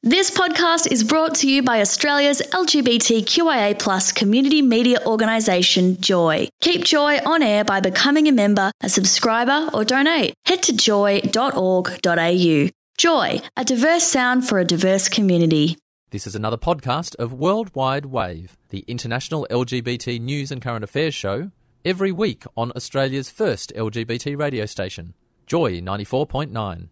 This podcast is brought to you by Australia's LGBTQIA+ community media organisation, Joy. Keep Joy on air by becoming a member, a subscriber or donate. Head to joy.org.au. Joy, a diverse sound for a diverse community. This is another podcast of Worldwide Wave, the international LGBT news and current affairs show, every week on Australia's first LGBT radio station, Joy 94.9.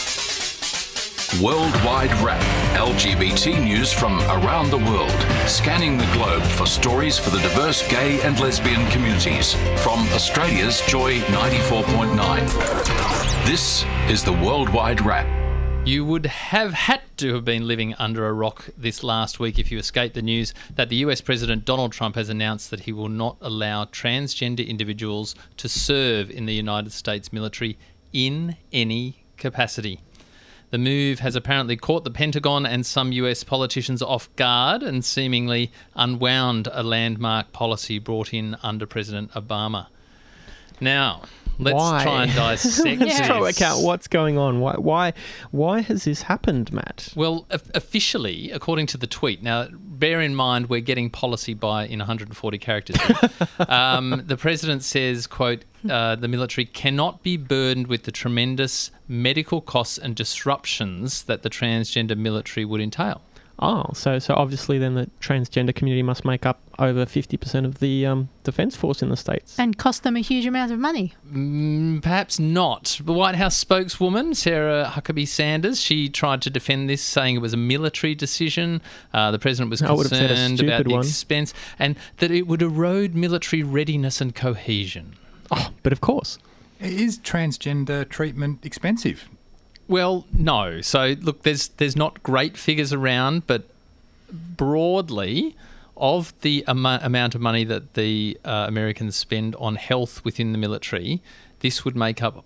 Worldwide Wrap, LGBT news from around the world, scanning the globe for stories for the diverse gay and lesbian communities from Australia's Joy 94.9. This is the Worldwide Wrap. You would have had to have been living under a rock this last week if you escaped the news that the US President Donald Trump has announced that he will not allow transgender individuals to serve in the United States military in any capacity. The move has apparently caught the Pentagon and some US politicians off guard and seemingly unwound a landmark policy brought in under President Obama. Now, let's try and dissect Let's try to work out what's going on. Why has this happened, Matt? Well, officially, according to the tweet, now bear in mind we're getting policy in 140 characters. The president says, quote, the military cannot be burdened with the tremendous medical costs and disruptions that the transgender military would entail. Oh, so obviously then the transgender community must make up over 50% of the Defence Force in the States. And cost them a huge amount of money. Perhaps not. The White House spokeswoman, Sarah Huckabee Sanders, she tried to defend this, saying it was a military decision. The president was concerned about the expense and that it would erode military readiness and cohesion. Oh, but of course. Is transgender treatment expensive? Well, no. So, look, there's not great figures around, but broadly, of the amount of money that the Americans spend on health within the military, this would make up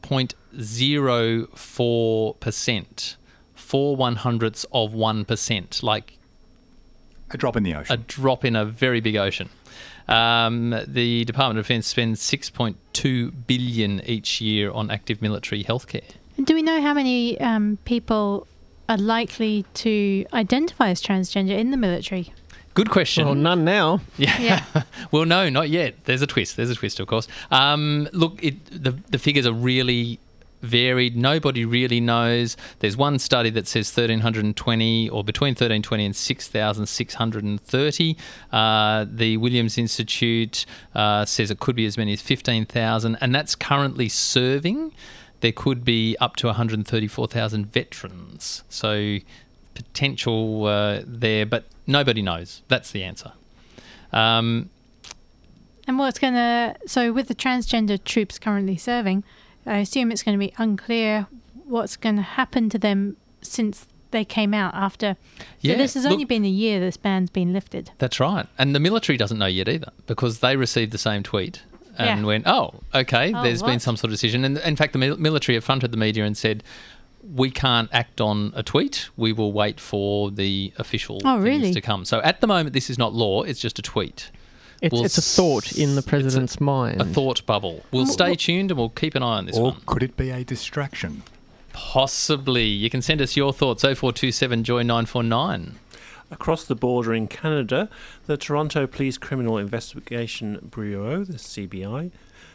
0.04%, 4/100ths of 1%, like a drop in the ocean. A drop in a very big ocean. The Department of Defence spends $6.2 billion each year on active military healthcare. Do we know how many people are likely to identify as transgender in the military? Good question. Well, none now. Yeah. Well, no, not yet. There's a twist, of course. Look, the figures are really varied. Nobody really knows. There's one study that says 1,320 or between 1,320 and 6,630. The Williams Institute says it could be as many as 15,000, and that's currently serving. There could be up to 134,000 veterans. So potential there, but nobody knows. That's the answer. And so with the transgender troops currently serving, I assume it's going to be unclear what's going to happen to them since they came out after. So this has only been a year this ban's been lifted. That's right. And the military doesn't know yet either because they received the same tweet. And went, there's been some sort of decision. And in fact, the military have fronted the media and said, we can't act on a tweet. We will wait for the official things to come. So at the moment, this is not law. It's just a tweet. It's a thought in the president's mind. A thought bubble. We'll stay tuned and we'll keep an eye on this one. Or could it be a distraction? Possibly. You can send us your thoughts, 0427 Joy 949. Across the border in Canada, the Toronto Police Criminal Investigation Bureau, the CIB,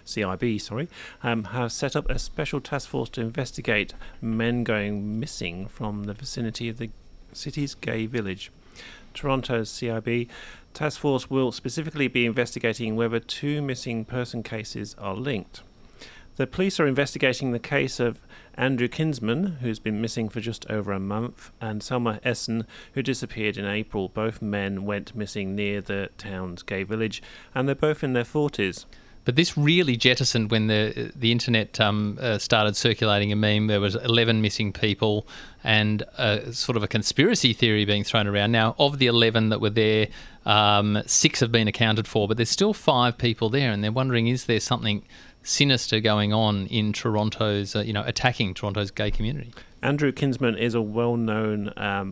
have set up a special task force to investigate men going missing from the vicinity of the city's gay village. Toronto's CIB task force will specifically be investigating whether two missing person cases are linked. The police are investigating the case of Andrew Kinsman, who's been missing for just over a month, and Selma Essen, who disappeared in April. Both men went missing near the town's gay village, and they're both in their 40s. But this really jettisoned when the internet started circulating a meme. There was 11 missing people and sort of a conspiracy theory being thrown around. Now, of the 11 that were there, 6 have been accounted for, but there's still 5 people there, and they're wondering, is there something sinister going on in Toronto's, attacking Toronto's gay community? Andrew Kinsman is a well-known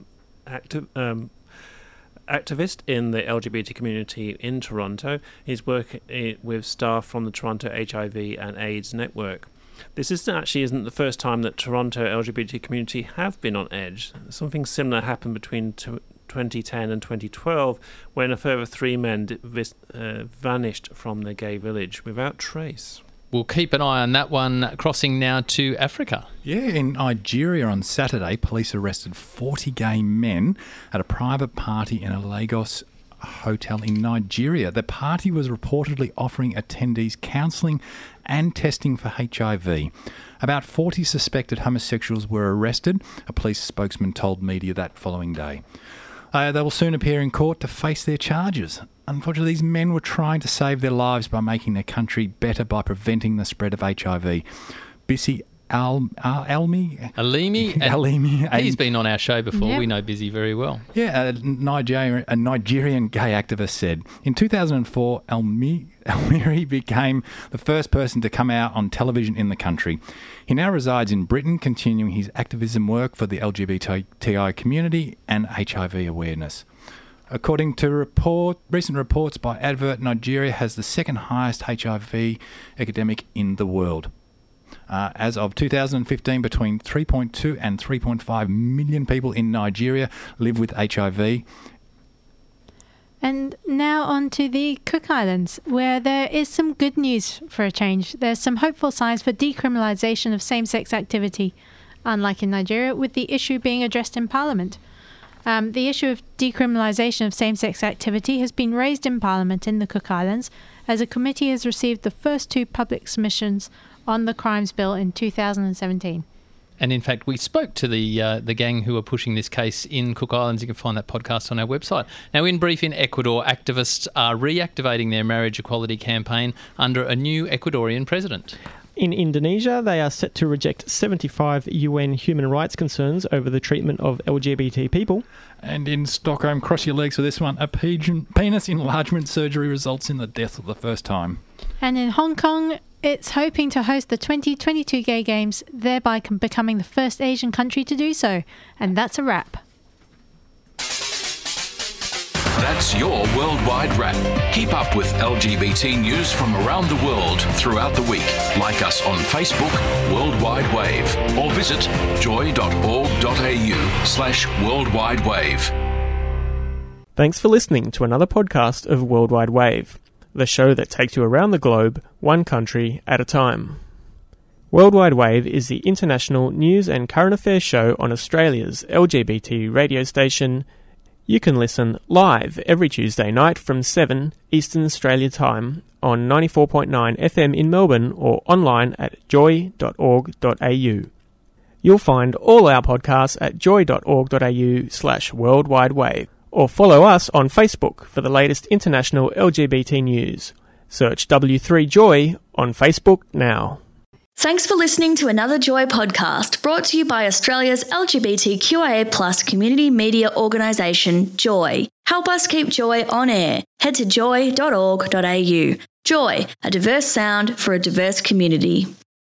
activist in the LGBT community in Toronto. He's working with staff from the Toronto HIV and AIDS network. This isn't the first time that Toronto LGBT community have been on edge. Something similar happened between 2010 and 2012 when a further 3 men vanished from the gay village without trace. We'll keep an eye on that one. Crossing now to Africa. Yeah, in Nigeria on Saturday, police arrested 40 gay men at a private party in a Lagos hotel in Nigeria. The party was reportedly offering attendees counselling and testing for HIV. About 40 suspected homosexuals were arrested, a police spokesman told media that following day. They will soon appear in court to face their charges. Unfortunately, these men were trying to save their lives by making their country better by preventing the spread of HIV. Busy Alimi. He's been on our show before. Yep. We know Busy very well. Yeah, a Nigerian gay activist said, in 2004, Almiri became the first person to come out on television in the country. He now resides in Britain, continuing his activism work for the LGBTI community and HIV awareness. According to recent reports by Advert, Nigeria has the second highest HIV epidemic in the world. As of 2015, between 3.2 and 3.5 million people in Nigeria live with HIV. And now on to the Cook Islands, where there is some good news for a change. There's some hopeful signs for decriminalisation of same-sex activity, unlike in Nigeria, with the issue being addressed in Parliament. The issue of decriminalisation of same-sex activity has been raised in Parliament in the Cook Islands, as a committee has received the first 2 public submissions on the Crimes Bill in 2017. And in fact, we spoke to the gang who are pushing this case in Cook Islands. You can find that podcast on our website. Now, in brief, in Ecuador, activists are reactivating their marriage equality campaign under a new Ecuadorian president. In Indonesia, they are set to reject 75 UN human rights concerns over the treatment of LGBT people. And in Stockholm, cross your legs for this one, a penis enlargement surgery results in the death of the first time. And in Hong Kong, it's hoping to host the 2022 Gay Games, thereby becoming the first Asian country to do so. And that's a wrap. That's your Worldwide Wrap. Keep up with LGBT news from around the world throughout the week. Like us on Facebook, Worldwide Wave, or visit joy.org.au/Worldwide Wave. Thanks for listening to another podcast of Worldwide Wave, the show that takes you around the globe, one country at a time. Worldwide Wave is the international news and current affairs show on Australia's LGBT radio station. You can listen live every Tuesday night from 7 Eastern Australia Time on 94.9 FM in Melbourne or online at joy.org.au. You'll find all our podcasts at joy.org.au/worldwidewave or follow us on Facebook for the latest international LGBT news. Search W3Joy on Facebook now. Thanks for listening to another Joy podcast brought to you by Australia's LGBTQIA+ community media organisation, Joy. Help us keep Joy on air. Head to joy.org.au. Joy, a diverse sound for a diverse community.